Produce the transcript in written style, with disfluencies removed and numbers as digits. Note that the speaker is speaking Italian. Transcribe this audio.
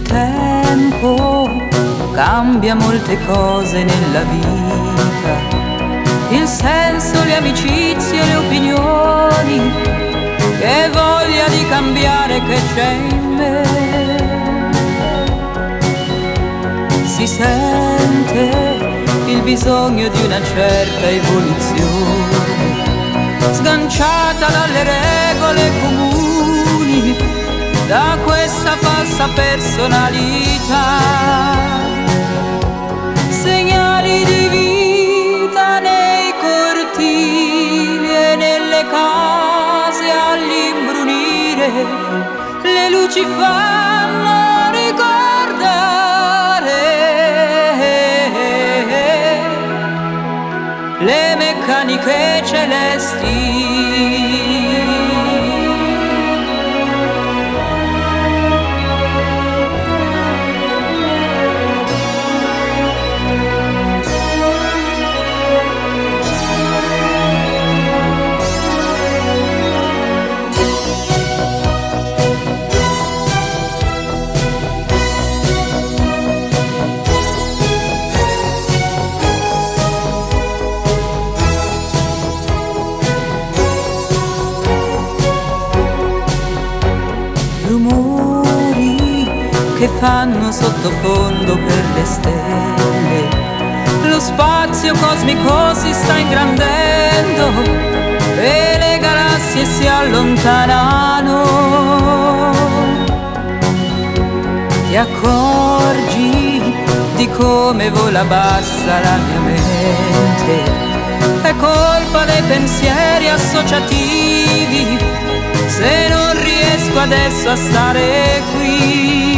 tempo cambia molte cose nella vita, il senso, le amicizie, le opinioni, che voglia di cambiare che c'è in me. Si sente il bisogno di una certa evoluzione, sganciata dalle regole comuni, da questa falsa personalità. Segnali di vita nei cortili e nelle case all'imbrunire, le luci fanno ricordare le meccaniche celesti. Rumori che fanno sottofondo per le stelle, lo spazio cosmico si sta ingrandendo e le galassie si allontanano. Ti accorgi di come vola bassa la mia mente, è colpa dei pensieri associativi se non riesco adesso a stare qui.